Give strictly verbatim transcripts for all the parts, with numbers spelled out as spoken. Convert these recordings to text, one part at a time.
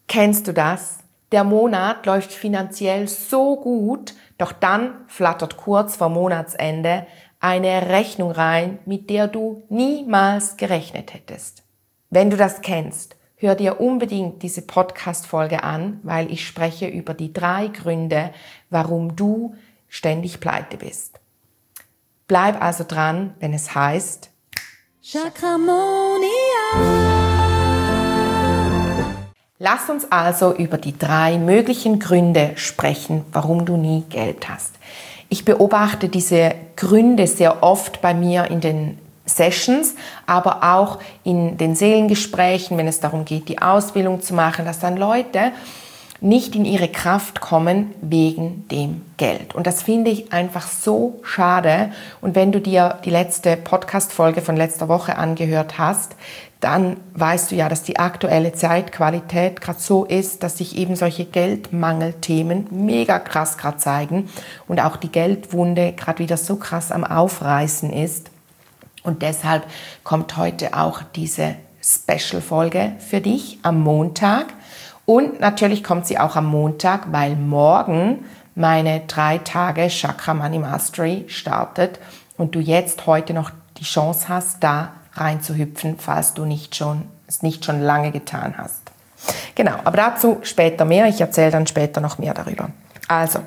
Kennst du das? Der Monat läuft finanziell so gut, doch dann flattert kurz vor Monatsende eine Rechnung rein, mit der du niemals gerechnet hättest. Wenn du das kennst, hör dir unbedingt diese Podcast-Folge an, weil ich spreche über die drei Gründe, warum du ständig pleite bist. Bleib also dran, wenn es heißt Chakramonia. Lass uns also über die drei möglichen Gründe sprechen, warum du nie Geld hast. Ich beobachte diese Gründe sehr oft bei mir in den Sessions, aber auch in den Seelengesprächen, wenn es darum geht, die Ausbildung zu machen, dass dann Leute nicht in ihre Kraft kommen wegen dem Geld. Und das finde ich einfach so schade. Und wenn du dir die letzte Podcast-Folge von letzter Woche angehört hast, dann weißt du ja, dass die aktuelle Zeitqualität gerade so ist, dass sich eben solche Geldmangelthemen mega krass gerade zeigen und auch die Geldwunde gerade wieder so krass am Aufreißen ist. Und deshalb kommt heute auch diese Special-Folge für dich am Montag. Und natürlich kommt sie auch am Montag, weil morgen meine drei Tage Chakra Money Mastery startet und du jetzt heute noch die Chance hast, da reinzuhüpfen, falls du nicht schon, es nicht schon lange getan hast. Genau, aber dazu später mehr. Ich erzähle dann später noch mehr darüber. Also,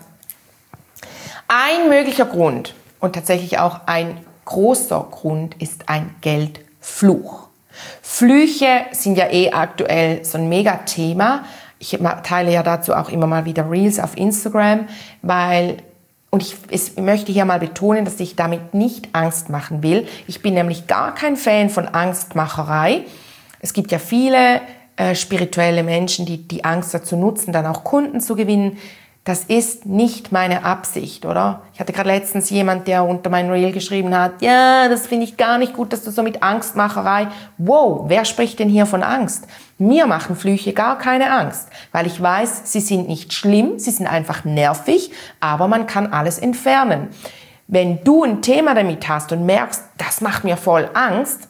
ein möglicher Grund und tatsächlich auch ein großer Grund ist ein Geldfluch. Flüche sind ja eh aktuell so ein Mega-Thema. Ich teile ja dazu auch immer mal wieder Reels auf Instagram, weil, und ich, ich möchte hier mal betonen, dass ich damit nicht Angst machen will. Ich bin nämlich gar kein Fan von Angstmacherei. Es gibt ja viele äh, spirituelle Menschen, die die Angst dazu nutzen, dann auch Kunden zu gewinnen. Das ist nicht meine Absicht, oder? Ich hatte gerade letztens jemand, der unter mein Reel geschrieben hat, ja, das finde ich gar nicht gut, dass du so mit Angstmacherei. Wow, wer spricht denn hier von Angst? Mir machen Flüche gar keine Angst, weil ich weiß, sie sind nicht schlimm, sie sind einfach nervig, aber man kann alles entfernen. Wenn du ein Thema damit hast und merkst, das macht mir voll Angst,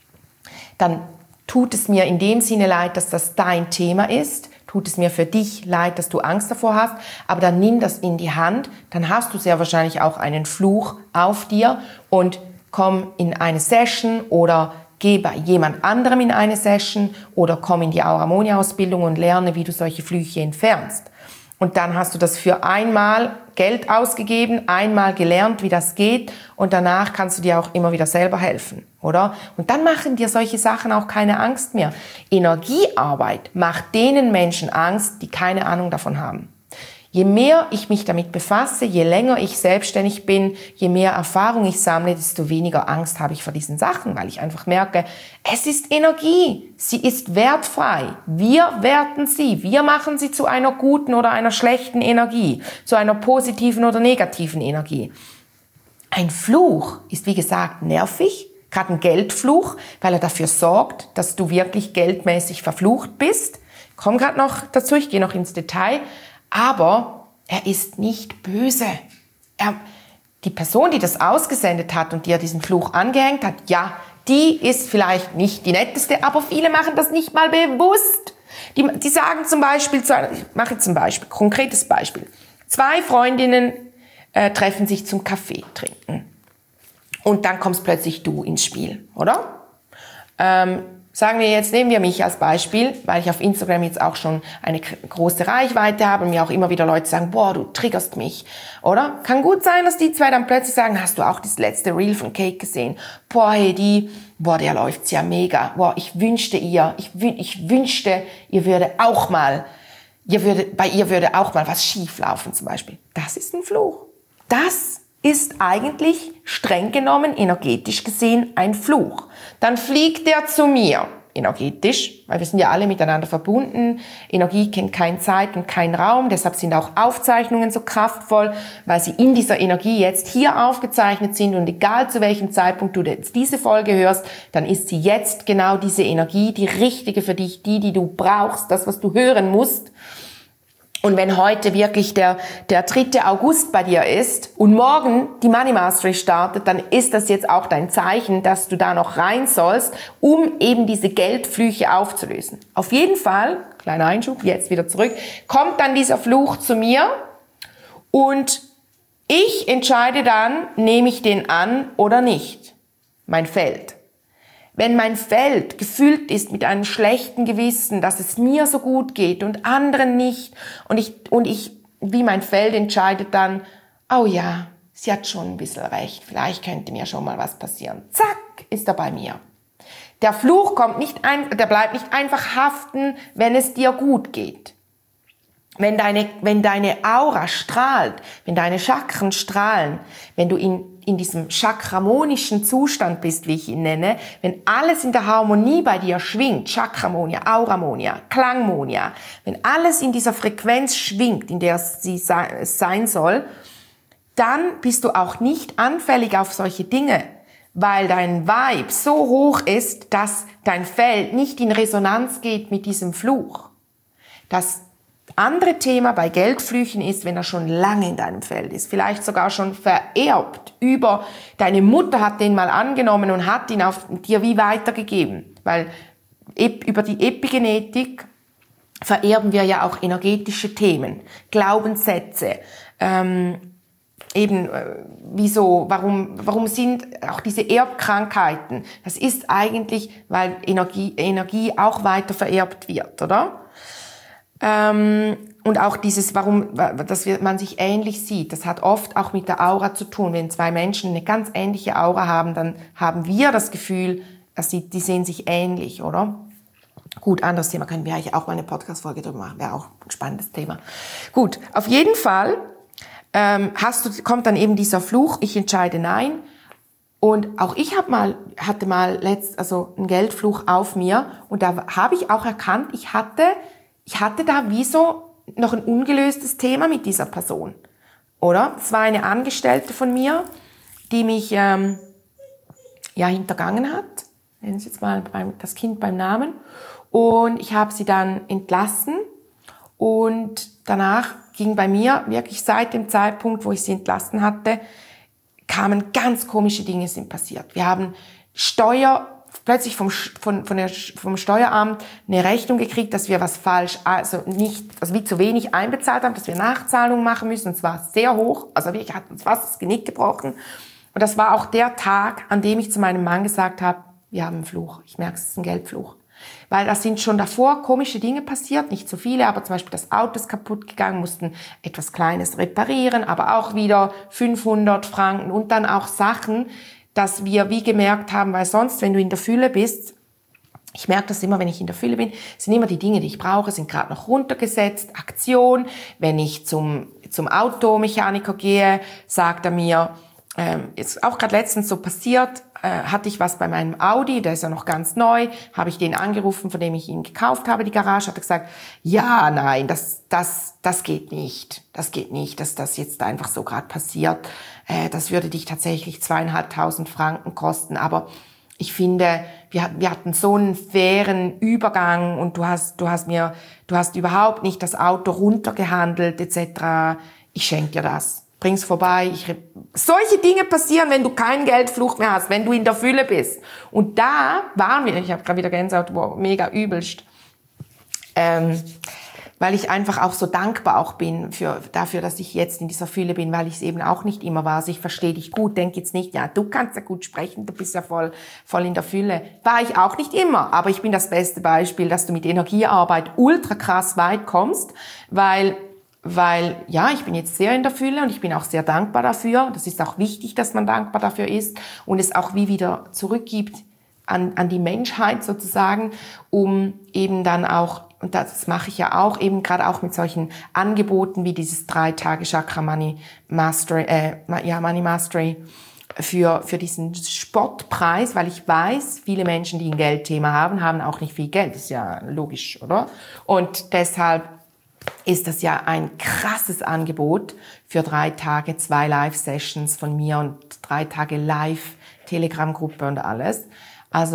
dann tut es mir in dem Sinne leid, dass das dein Thema ist. Tut es mir für dich leid, dass du Angst davor hast, aber dann nimm das in die Hand, dann hast du sehr wahrscheinlich auch einen Fluch auf dir und komm in eine Session oder geh bei jemand anderem in eine Session oder komm in die Aura-Monia-Ausbildung und lerne, wie du solche Flüche entfernst. Und dann hast du das für einmal Geld ausgegeben, einmal gelernt, wie das geht und danach kannst du dir auch immer wieder selber helfen, oder? Und dann machen dir solche Sachen auch keine Angst mehr. Energiearbeit macht denen Menschen Angst, die keine Ahnung davon haben. Je mehr ich mich damit befasse, je länger ich selbstständig bin, je mehr Erfahrung ich sammle, desto weniger Angst habe ich vor diesen Sachen, weil ich einfach merke, es ist Energie, sie ist wertfrei. Wir werten sie, wir machen sie zu einer guten oder einer schlechten Energie, zu einer positiven oder negativen Energie. Ein Fluch ist, wie gesagt, nervig, gerade ein Geldfluch, weil er dafür sorgt, dass du wirklich geldmäßig verflucht bist. Ich komme gerade noch dazu, ich gehe noch ins Detail. Aber er ist nicht böse. Er, die Person, die das ausgesendet hat und die er diesen Fluch angehängt hat, ja, die ist vielleicht nicht die netteste, aber viele machen das nicht mal bewusst. Die, die sagen zum Beispiel, zu einer, ich mache jetzt ein Beispiel, konkretes Beispiel. Zwei Freundinnen äh, treffen sich zum Kaffee trinken. Und dann kommst plötzlich du ins Spiel, oder? Ähm, Sagen wir jetzt, nehmen wir mich als Beispiel, weil ich auf Instagram jetzt auch schon eine große Reichweite habe und mir auch immer wieder Leute sagen, boah, du triggerst mich, oder? Kann gut sein, dass die zwei dann plötzlich sagen, hast du auch das letzte Reel von Cake gesehen? Boah, hey, die, boah, der läuft's ja mega. Boah, ich wünschte ihr, ich, ich wünschte, ihr würde auch mal, ihr würde, bei ihr würde auch mal was schief laufen zum Beispiel. Das ist ein Fluch. Das ist eigentlich streng genommen, energetisch gesehen, ein Fluch. Dann fliegt er zu mir, energetisch, weil wir sind ja alle miteinander verbunden. Energie kennt keine Zeit und keinen Raum, deshalb sind auch Aufzeichnungen so kraftvoll, weil sie in dieser Energie jetzt hier aufgezeichnet sind und egal zu welchem Zeitpunkt du jetzt diese Folge hörst, dann ist sie jetzt genau diese Energie, die richtige für dich, die, die du brauchst, das, was du hören musst. Und wenn heute wirklich der, der dritte August bei dir ist und morgen die Money Mastery startet, dann ist das jetzt auch dein Zeichen, dass du da noch rein sollst, um eben diese Geldflüche aufzulösen. Auf jeden Fall, kleiner Einschub, jetzt wieder zurück, kommt dann dieser Fluch zu mir und ich entscheide dann, nehme ich den an oder nicht. Mein Feld. Wenn mein Feld gefüllt ist mit einem schlechten Gewissen, dass es mir so gut geht und anderen nicht, und ich, und ich, wie mein Feld entscheidet dann, oh ja, sie hat schon ein bisschen recht, vielleicht könnte mir schon mal was passieren. Zack, ist er bei mir. Der Fluch kommt nicht ein, der bleibt nicht einfach haften, wenn es dir gut geht. Wenn deine, wenn deine Aura strahlt, wenn deine Chakren strahlen, wenn du in, in diesem chakramonischen Zustand bist, wie ich ihn nenne, wenn alles in der Harmonie bei dir schwingt, Chakramonia, Auramonia, Klangmonia, wenn alles in dieser Frequenz schwingt, in der es sein soll, dann bist du auch nicht anfällig auf solche Dinge, weil dein Vibe so hoch ist, dass dein Feld nicht in Resonanz geht mit diesem Fluch. Das andere Thema bei Geldflüchen ist, wenn er schon lange in deinem Feld ist, vielleicht sogar schon vererbt über, deine Mutter hat den mal angenommen und hat ihn auf dir wie weitergegeben, weil über die Epigenetik vererben wir ja auch energetische Themen, Glaubenssätze, ähm, eben, äh, wieso, warum, warum sind auch diese Erbkrankheiten? Das ist eigentlich, weil Energie, Energie auch weiter vererbt wird, oder? Ähm, und auch dieses, warum, dass wir, man sich ähnlich sieht, das hat oft auch mit der Aura zu tun. Wenn zwei Menschen eine ganz ähnliche Aura haben, dann haben wir das Gefühl, dass sie, die sehen sich ähnlich, oder? Gut, anderes Thema, können wir eigentlich auch mal eine Podcast-Folge drüber machen, wäre auch ein spannendes Thema. Gut, auf jeden Fall ähm, hast du, kommt dann eben dieser Fluch, ich entscheide nein. Und auch ich hab mal, hatte mal letzt, also einen Geldfluch auf mir und da habe ich auch erkannt, ich hatte Ich hatte da wie so noch ein ungelöstes Thema mit dieser Person, oder? Es war eine Angestellte von mir, die mich ähm, ja hintergangen hat. Nennen Sie jetzt mal beim, das Kind beim Namen. Und ich habe sie dann entlassen. Und danach ging bei mir wirklich seit dem Zeitpunkt, wo ich sie entlassen hatte, kamen ganz komische Dinge sind passiert. Wir haben Steuer plötzlich vom, von, von der, vom Steueramt eine Rechnung gekriegt, dass wir was falsch, also nicht, also wie zu wenig einbezahlt haben, dass wir Nachzahlungen machen müssen, und zwar sehr hoch, also wir hatten uns fast das Genick gebrochen. Und das war auch der Tag, an dem ich zu meinem Mann gesagt habe, wir haben einen Fluch, ich merke, es ist ein Geldfluch. Weil da sind schon davor komische Dinge passiert, nicht so viele, aber zum Beispiel das Auto ist kaputt gegangen, mussten etwas Kleines reparieren, aber auch wieder fünfhundert Franken und dann auch Sachen, dass wir wie gemerkt haben, weil sonst, wenn du in der Fülle bist, ich merke das immer, wenn ich in der Fülle bin, sind immer die Dinge, die ich brauche, sind gerade noch runtergesetzt, Aktion. Wenn ich zum zum Automechaniker gehe, sagt er mir, ähm, ist auch gerade letztens so passiert, äh, hatte ich was bei meinem Audi, der ist ja noch ganz neu, habe ich den angerufen, von dem ich ihn gekauft habe, die Garage, hat er gesagt, ja, nein, das das das geht nicht, das geht nicht, dass das jetzt einfach so gerade passiert. Äh, das würde dich tatsächlich zweieinhalbtausend Franken kosten, aber ich finde, wir, wir hatten so einen fairen Übergang und du hast, du hast mir, du hast überhaupt nicht das Auto runtergehandelt et cetera. Ich schenke dir das. Bring's vorbei. Ich, solche Dinge passieren, wenn du keinen Geldfluch mehr hast, wenn du in der Fülle bist. Und da waren wir, ich habe gerade wieder Gänsehaut, wow, mega übelst, ähm, weil ich einfach auch so dankbar auch bin für, dafür, dass ich jetzt in dieser Fülle bin, weil ich es eben auch nicht immer war. Also ich verstehe dich gut, denk jetzt nicht, ja, du kannst ja gut sprechen, du bist ja voll, voll in der Fülle. War ich auch nicht immer, aber ich bin das beste Beispiel, dass du mit Energiearbeit ultra krass weit kommst, weil, weil, ja, ich bin jetzt sehr in der Fülle und ich bin auch sehr dankbar dafür. Das ist auch wichtig, dass man dankbar dafür ist und es auch wie wieder zurückgibt an, an die Menschheit sozusagen, um eben dann auch, und das mache ich ja auch, eben gerade auch mit solchen Angeboten wie dieses drei Tage Chakra Money Mastery, äh, ja, Money Mastery für, für diesen Spottpreis, weil ich weiß, viele Menschen, die ein Geldthema haben, haben auch nicht viel Geld. Das ist ja logisch, oder? Und deshalb ist das ja ein krasses Angebot für drei Tage, zwei Live-Sessions von mir und drei Tage Live-Telegram-Gruppe und alles. Also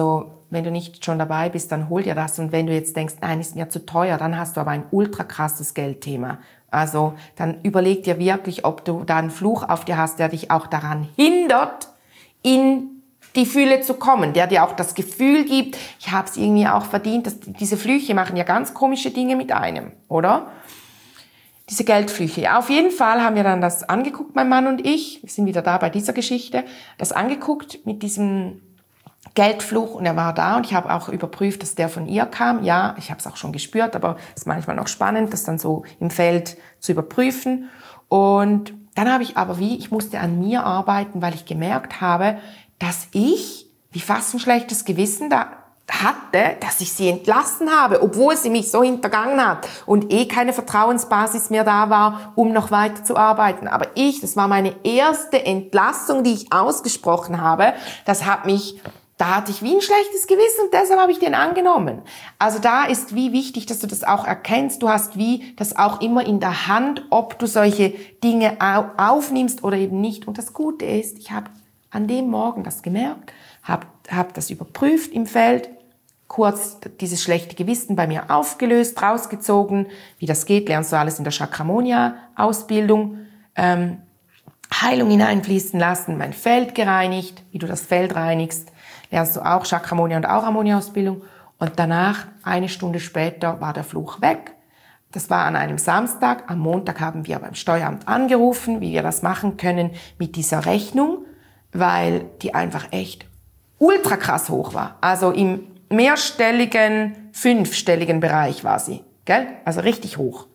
wenn du nicht schon dabei bist, dann hol dir das. Und wenn du jetzt denkst, nein, ist mir zu teuer, dann hast du aber ein ultra krasses Geldthema. Also dann überleg dir wirklich, ob du da einen Fluch auf dir hast, der dich auch daran hindert, in die Fülle zu kommen, der dir auch das Gefühl gibt, ich habe es irgendwie auch verdient. Dass diese Flüche machen ja ganz komische Dinge mit einem, oder? Diese Geldflüche. Auf jeden Fall haben wir dann das angeguckt, mein Mann und ich. Wir sind wieder da bei dieser Geschichte. Das angeguckt mit diesem Geldfluch und er war da und ich habe auch überprüft, dass der von ihr kam. Ja, ich habe es auch schon gespürt, aber es ist manchmal noch spannend, das dann so im Feld zu überprüfen. Und dann habe ich aber wie, ich musste an mir arbeiten, weil ich gemerkt habe, dass ich, wie fast ein schlechtes Gewissen da hatte, dass ich sie entlassen habe, obwohl sie mich so hintergangen hat und eh keine Vertrauensbasis mehr da war, um noch weiter zu arbeiten. Aber ich, das war meine erste Entlassung, die ich ausgesprochen habe, das hat mich, da hatte ich wie ein schlechtes Gewissen und deshalb habe ich den angenommen. Also da ist wie wichtig, dass du das auch erkennst. Du hast wie das auch immer in der Hand, ob du solche Dinge aufnimmst oder eben nicht. Und das Gute ist, ich habe an dem Morgen das gemerkt, habe hab das überprüft im Feld, kurz dieses schlechte Gewissen bei mir aufgelöst, rausgezogen. Wie das geht, lernst du alles in der Chakramonia-Ausbildung. Ähm, Heilung hineinfließen lassen, mein Feld gereinigt, wie du das Feld reinigst, lernst du auch Chakramonia- und Auramonia-Ausbildung. Und danach, eine Stunde später, war der Fluch weg. Das war an einem Samstag. Am Montag haben wir beim Steueramt angerufen, wie wir das machen können mit dieser Rechnung, weil die einfach echt ultra krass hoch war. Also im mehrstelligen, fünfstelligen Bereich war sie, gell? Also richtig hoch.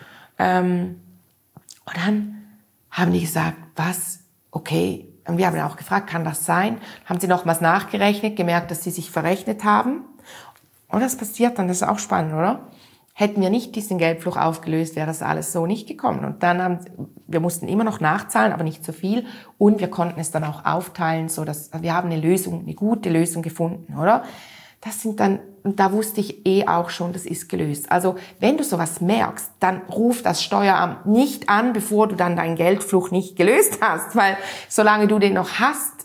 Ähm, und dann haben die gesagt, was? Okay. Und wir haben auch gefragt, kann das sein? Haben sie nochmals nachgerechnet, gemerkt, dass sie sich verrechnet haben. Und das passiert dann, das ist auch spannend, oder? Hätten wir nicht diesen Geldfluch aufgelöst, wäre das alles so nicht gekommen. Und dann haben, wir mussten immer noch nachzahlen, aber nicht so viel. Und wir konnten es dann auch aufteilen, so dass wir haben eine Lösung, eine gute Lösung gefunden, oder? Das sind dann, und da wusste ich eh auch schon, das ist gelöst. Also, wenn du sowas merkst, dann ruf das Steueramt nicht an, bevor du dann deinen Geldfluch nicht gelöst hast, weil solange du den noch hast,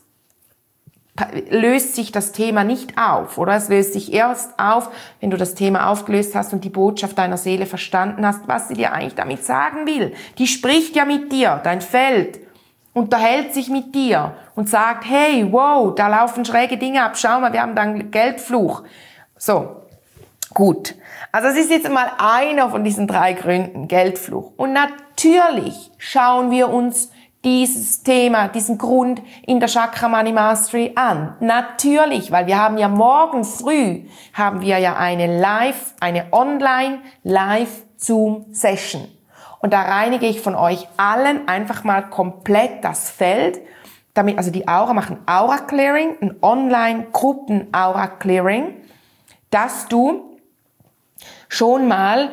löst sich das Thema nicht auf, oder? Es löst sich erst auf, wenn du das Thema aufgelöst hast und die Botschaft deiner Seele verstanden hast, was sie dir eigentlich damit sagen will. Die spricht ja mit dir, dein Feld, unterhält sich mit dir und sagt, hey, wow, da laufen schräge Dinge ab, schau mal, wir haben da einen Geldfluch. So, gut. Also es ist jetzt mal einer von diesen drei Gründen, Geldfluch. Und natürlich schauen wir uns dieses Thema, diesen Grund in der Chakra Money Mastery an. Natürlich, weil wir haben ja morgen früh, haben wir ja eine Live, eine Online Live Zoom Session. Und da reinige ich von euch allen einfach mal komplett das Feld, damit, also die Aura machen Aura Clearing, ein Online Gruppen Aura Clearing, dass du schon mal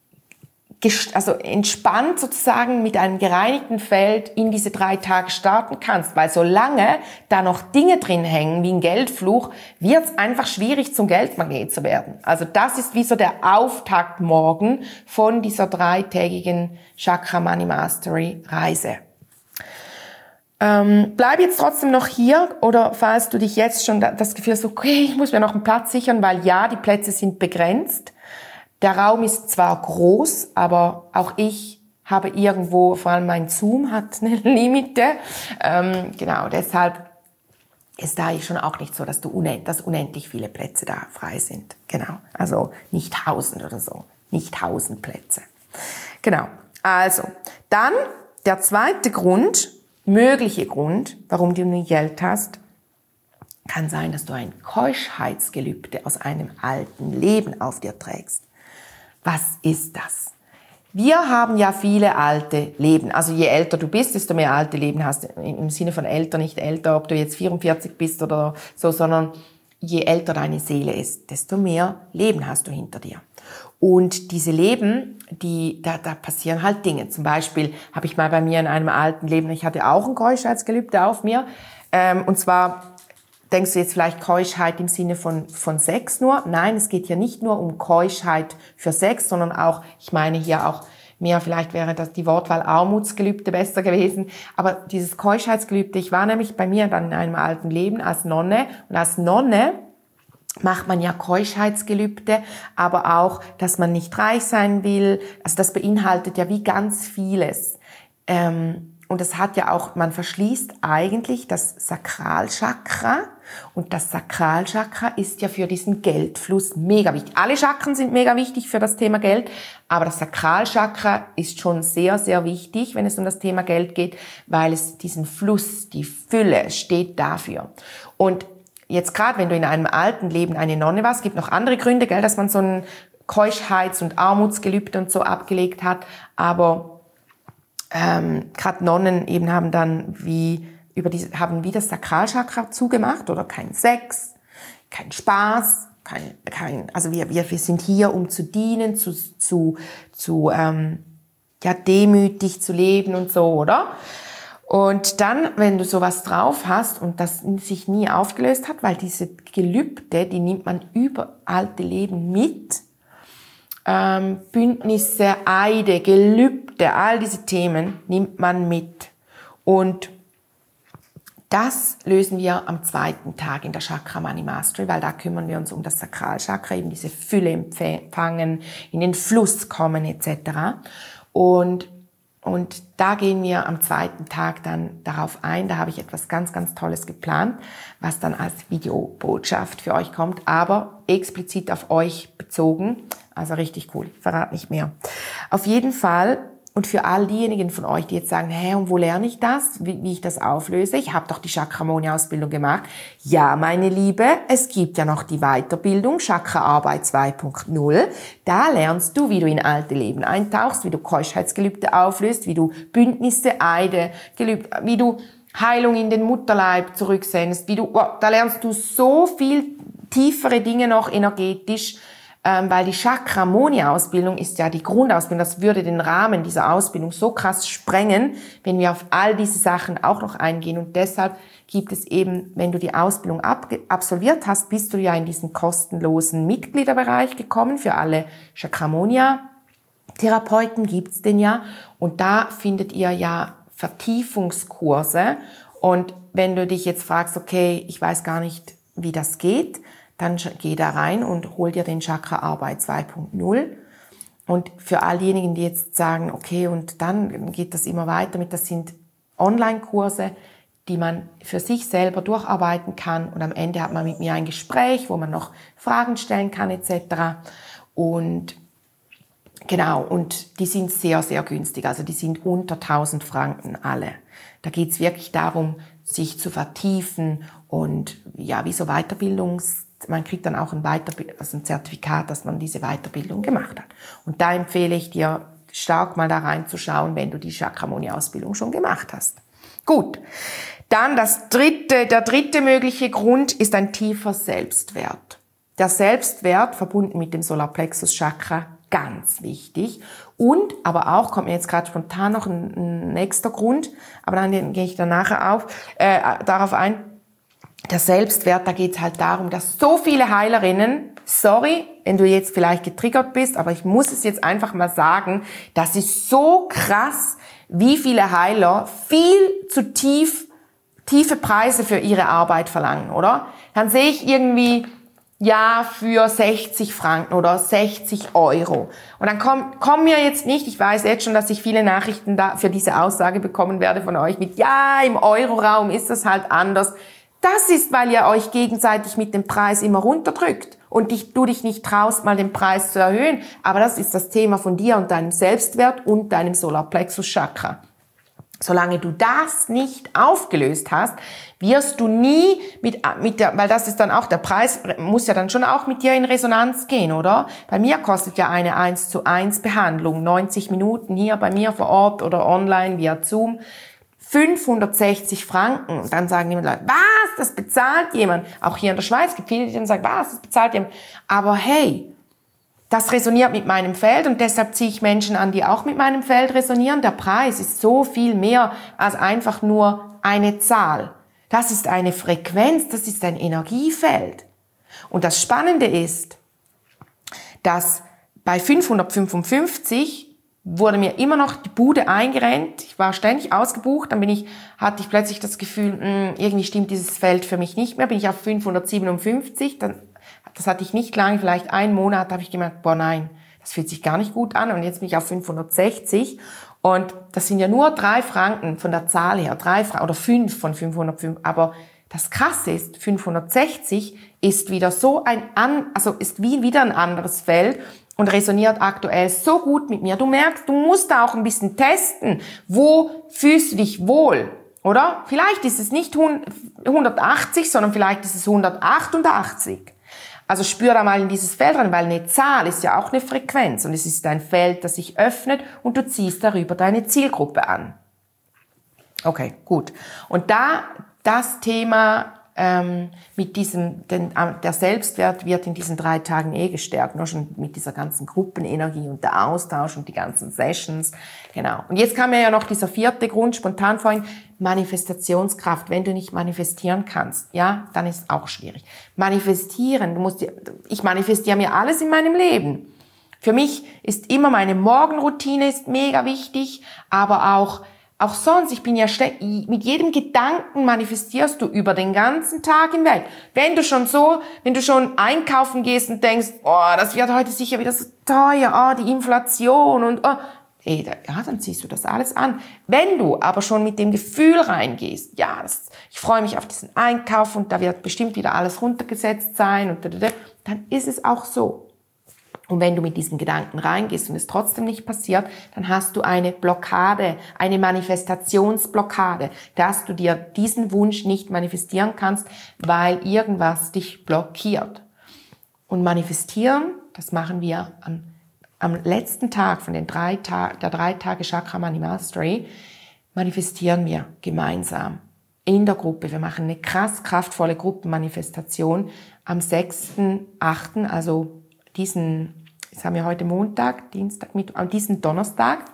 also entspannt sozusagen mit einem gereinigten Feld in diese drei Tage starten kannst. Weil solange da noch Dinge drin hängen, wie ein Geldfluch, wird es einfach schwierig, zum Geldmagnet zu werden. Also das ist wie so der Auftakt morgen von dieser dreitägigen Chakra Money Mastery Reise. Ähm, bleib jetzt trotzdem noch hier, oder falls du dich jetzt schon das Gefühl hast, okay, ich muss mir noch einen Platz sichern, weil ja, die Plätze sind begrenzt. Der Raum ist zwar groß, aber auch ich habe irgendwo, vor allem mein Zoom hat eine Limite. Ähm, genau, deshalb ist da schon auch nicht so, dass du unend, dass unendlich viele Plätze da frei sind. Genau, also nicht tausend oder so, nicht tausend Plätze. Genau, also dann der zweite Grund, mögliche Grund, warum du nie Geld hast, kann sein, dass du ein Keuschheitsgelübde aus einem alten Leben auf dir trägst. Was ist das? Wir haben ja viele alte Leben. Also je älter du bist, desto mehr alte Leben hast du. Im Sinne von älter, nicht älter, ob du jetzt vierundvierzig bist oder so, sondern je älter deine Seele ist, desto mehr Leben hast du hinter dir. Und diese Leben, die, da, da passieren halt Dinge. Zum Beispiel habe ich mal bei mir in einem alten Leben, ich hatte auch ein Keuschheitsgelübde auf mir, ähm, und zwar denkst du jetzt vielleicht Keuschheit im Sinne von, von Sex nur? Nein, es geht hier nicht nur um Keuschheit für Sex, sondern auch, ich meine hier auch mehr, vielleicht wäre das die Wortwahl Armutsgelübde besser gewesen. Aber dieses Keuschheitsgelübde, ich war nämlich bei mir dann in einem alten Leben als Nonne. Und als Nonne macht man ja Keuschheitsgelübde, aber auch, dass man nicht reich sein will. Also das beinhaltet ja wie ganz vieles. Ähm, und das hat ja auch, man verschließt eigentlich das Sakralchakra. Und das Sakralchakra ist ja für diesen Geldfluss mega wichtig. Alle Chakren sind mega wichtig für das Thema Geld, aber das Sakralchakra ist schon sehr, sehr wichtig, wenn es um das Thema Geld geht, weil es diesen Fluss, die Fülle steht dafür. Und jetzt gerade, wenn du in einem alten Leben eine Nonne warst, gibt noch andere Gründe, gell, dass man so ein Keuschheits- und Armutsgelübde und so abgelegt hat, aber ähm, gerade Nonnen eben haben dann wie über die haben wie das Sakralchakra zugemacht oder kein Sex, kein Spaß, kein kein also wir wir wir sind hier, um zu dienen, zu zu zu ähm, ja demütig zu leben und so, oder? Und dann, wenn du sowas drauf hast und das sich nie aufgelöst hat, weil diese Gelübde, die nimmt man über alte Leben mit, ähm, Bündnisse, Eide, Gelübde, all diese Themen nimmt man mit. Und das lösen wir am zweiten Tag in der Chakra Money Mastery, weil da kümmern wir uns um das Sakralchakra, eben diese Fülle empfangen, in den Fluss kommen et cetera. Und Und da gehen wir am zweiten Tag dann darauf ein. Da habe ich etwas ganz, ganz Tolles geplant, was dann als Videobotschaft für euch kommt, aber explizit auf euch bezogen. Also richtig cool, ich verrate nicht mehr. Auf jeden Fall, und für all diejenigen von euch, die jetzt sagen, hä, und wo lerne ich das, wie, wie ich das auflöse? Ich habe doch die Chakra-Money-Ausbildung gemacht. Ja, meine Liebe, es gibt ja noch die Weiterbildung Chakra-Arbeit zwei Punkt null. Da lernst du, wie du in alte Leben eintauchst, wie du Keuschheitsgelübde auflöst, wie du Bündnisse, Eide, Gelübde, wie du Heilung in den Mutterleib zurücksendest, wie du, oh, da lernst du so viel tiefere Dinge noch energetisch, Ähm, weil die Chakra-Money-Ausbildung ist ja die Grundausbildung. Das würde den Rahmen dieser Ausbildung so krass sprengen, wenn wir auf all diese Sachen auch noch eingehen. Und deshalb gibt es eben, wenn du die Ausbildung absolviert hast, bist du ja in diesen kostenlosen Mitgliederbereich gekommen. Für alle Chakra-Money-Therapeuten gibt's den ja. Und da findet ihr ja Vertiefungskurse. Und wenn du dich jetzt fragst, okay, ich weiß gar nicht, wie das geht, dann geh da rein und hol dir den Chakra-Arbeit zwei Punkt null. Und für all diejenigen, die jetzt sagen, okay, und dann geht das immer weiter mit, das sind Online-Kurse, die man für sich selber durcharbeiten kann. Und am Ende hat man mit mir ein Gespräch, wo man noch Fragen stellen kann et cetera. Und genau, und die sind sehr, sehr günstig. Also die sind unter tausend Franken alle. Da geht's wirklich darum, sich zu vertiefen und ja, wie so Weiterbildungs man kriegt dann auch ein, Weiterbild- also ein Zertifikat, dass man diese Weiterbildung gemacht hat. Und da empfehle ich dir stark mal da reinzuschauen, wenn du die Chakra-Money-Ausbildung schon gemacht hast. Gut. Dann das dritte, der dritte mögliche Grund ist ein tiefer Selbstwert. Der Selbstwert verbunden mit dem Solarplexus-Chakra, ganz wichtig. Und, aber auch, kommt mir jetzt gerade spontan noch ein, ein nächster Grund, aber dann gehe ich dann nachher auf, äh, darauf ein. Der Selbstwert, da geht es halt darum, dass so viele Heilerinnen, sorry, wenn du jetzt vielleicht getriggert bist, aber ich muss es jetzt einfach mal sagen, das ist so krass, wie viele Heiler viel zu tief, tiefe Preise für ihre Arbeit verlangen, oder? Dann sehe ich irgendwie, ja, für sechzig Franken oder sechzig Euro. Und dann kommen komm mir jetzt nicht, ich weiß jetzt schon, dass ich viele Nachrichten da für diese Aussage bekommen werde von euch mit, ja, im Euroraum ist das halt anders. Das ist, weil ihr euch gegenseitig mit dem Preis immer runterdrückt und dich, du dich nicht traust, mal den Preis zu erhöhen. Aber das ist das Thema von dir und deinem Selbstwert und deinem Solarplexus-Chakra. Solange du das nicht aufgelöst hast, wirst du nie mit, mit der, weil das ist dann auch, der Preis muss ja dann schon auch mit dir in Resonanz gehen, oder? Bei mir kostet ja eine eins zu eins Behandlung, neunzig Minuten hier bei mir vor Ort oder online via Zoom, fünfhundertsechzig Franken. Und dann sagen die Leute, was, das bezahlt jemand. Auch hier in der Schweiz gibt viele, die dann sagen, was, das bezahlt jemand. Aber hey, das resoniert mit meinem Feld und deshalb ziehe ich Menschen an, die auch mit meinem Feld resonieren. Der Preis ist so viel mehr als einfach nur eine Zahl. Das ist eine Frequenz, das ist ein Energiefeld. Und das Spannende ist, dass bei fünfhundertfünfundfünfzig wurde mir immer noch die Bude eingerennt. Ich war ständig ausgebucht. Dann bin ich, hatte ich plötzlich das Gefühl, mh, irgendwie stimmt dieses Feld für mich nicht mehr. Bin ich auf fünfhundertsiebenundfünfzig. Dann Das hatte ich nicht lange, vielleicht einen Monat, habe ich gemerkt, boah nein, das fühlt sich gar nicht gut an. Und jetzt bin ich auf fünfhundertsechzig. Und das sind ja nur drei Franken von der Zahl her, drei Franken oder fünf von fünfhundertfünf. Aber das Krasse ist, fünfhundertsechzig ist wieder so ein, an, also ist wie wieder ein anderes Feld und resoniert aktuell so gut mit mir. Du merkst, du musst da auch ein bisschen testen. Wo fühlst du dich wohl? Oder? Vielleicht ist es nicht hundertachtzig, sondern vielleicht ist es hundertachtundachtzig. Also spür da mal in dieses Feld rein, weil eine Zahl ist ja auch eine Frequenz und es ist ein Feld, das sich öffnet und du ziehst darüber deine Zielgruppe an. Okay, gut. Und da das Thema ähm, mit diesem, denn, der Selbstwert wird in diesen drei Tagen eh gestärkt, nur schon mit dieser ganzen Gruppenenergie und der Austausch und die ganzen Sessions. Genau. Und jetzt kam mir ja noch dieser vierte Grund, spontan vorhin, Manifestationskraft. Wenn du nicht manifestieren kannst, ja, dann ist es auch schwierig. Manifestieren, du musst, ich manifestiere mir alles in meinem Leben. Für mich ist immer meine Morgenroutine ist mega wichtig, aber auch Auch sonst, ich bin ja mit jedem Gedanken manifestierst du über den ganzen Tag hinweg. Wenn du schon so, wenn du schon einkaufen gehst und denkst, oh, das wird heute sicher wieder so teuer, oh, die Inflation und oh, ey, da, ja, dann ziehst du das alles an. Wenn du aber schon mit dem Gefühl reingehst, ja, das, ich freue mich auf diesen Einkauf und da wird bestimmt wieder alles runtergesetzt sein und da, da, da, dann ist es auch so. Und wenn du mit diesen Gedanken reingehst und es trotzdem nicht passiert, dann hast du eine Blockade, eine Manifestationsblockade, dass du dir diesen Wunsch nicht manifestieren kannst, weil irgendwas dich blockiert. Und manifestieren, das machen wir am, am letzten Tag von den drei Tagen, der drei Tage Chakra Money Mastery, manifestieren wir gemeinsam in der Gruppe. Wir machen eine krass kraftvolle Gruppenmanifestation am sechsten achten, also diesen, jetzt haben wir heute Montag, Dienstag, Mittwoch, an diesen Donnerstagabend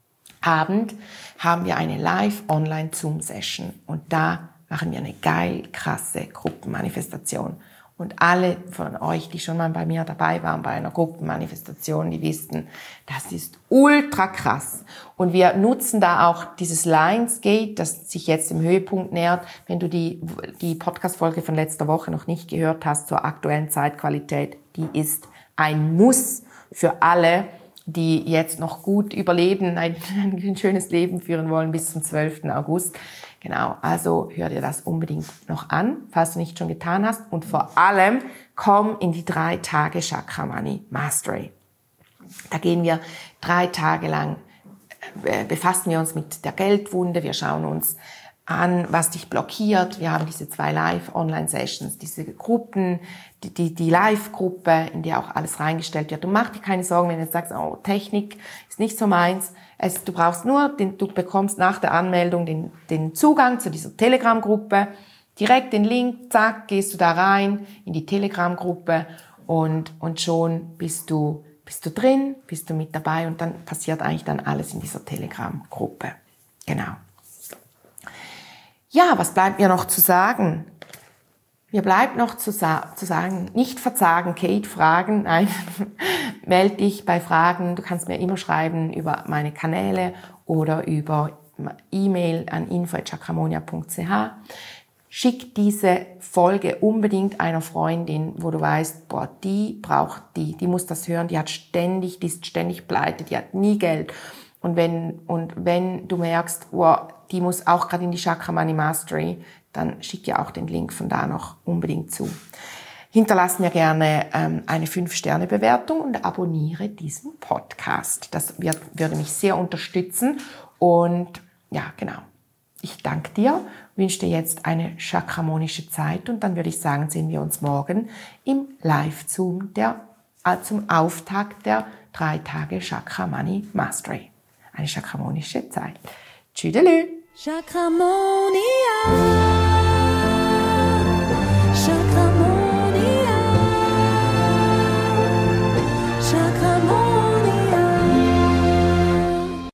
haben wir eine Live-Online-Zoom-Session und da machen wir eine geil, krasse Gruppenmanifestation. Und alle von euch, die schon mal bei mir dabei waren bei einer Gruppenmanifestation, die wissen, das ist ultra krass. Und wir nutzen da auch dieses Lionsgate, das sich jetzt im Höhepunkt nähert. Wenn du die, die Podcast-Folge von letzter Woche noch nicht gehört hast zur aktuellen Zeitqualität, die ist ein Muss für alle, die jetzt noch gut überleben, ein, ein schönes Leben führen wollen bis zum zwölften August. Genau, also hör dir das unbedingt noch an, falls du nicht schon getan hast. Und vor allem komm in die drei Tage Chakra Money Mastery. Da gehen wir drei Tage lang, äh, befassen wir uns mit der Geldwunde, wir schauen uns an, was dich blockiert. Wir haben diese zwei Live-Online-Sessions, diese Gruppen, die, die, die Live-Gruppe, in der auch alles reingestellt wird. Und mach dir keine Sorgen, wenn du jetzt sagst, oh, Technik ist nicht so meins. Es, du brauchst nur, den, du bekommst nach der Anmeldung den, den Zugang zu dieser Telegram-Gruppe. Direkt den Link, zack, gehst du da rein in die Telegram-Gruppe und, und schon bist du, bist du drin, bist du mit dabei und dann passiert eigentlich dann alles in dieser Telegram-Gruppe. Genau. Ja, was bleibt mir noch zu sagen? Mir bleibt noch zu, sa- zu sagen, nicht verzagen, Kate, Fragen, nein, melde dich bei Fragen. Du kannst mir immer schreiben über meine Kanäle oder über E-Mail an info at chakramonia punkt c h. Schick diese Folge unbedingt einer Freundin, wo du weißt, boah, die braucht die, die muss das hören, die hat ständig, die ist ständig pleite, die hat nie Geld. Und wenn, und wenn du merkst, wow, die muss auch gerade in die Chakra Money Mastery, dann schick dir auch den Link von da noch unbedingt zu. Hinterlass mir gerne ähm, eine fünf Sterne Bewertung und abonniere diesen Podcast. Das wird, würde mich sehr unterstützen. Und ja, genau. Ich danke dir, wünsche dir jetzt eine chakramonische Zeit und dann würde ich sagen, sehen wir uns morgen im Live-Zoom der, äh, zum Auftakt der drei Tage Chakra Money Mastery. Eine chakramonische Zeit. Tschüdelü! Chakramonia.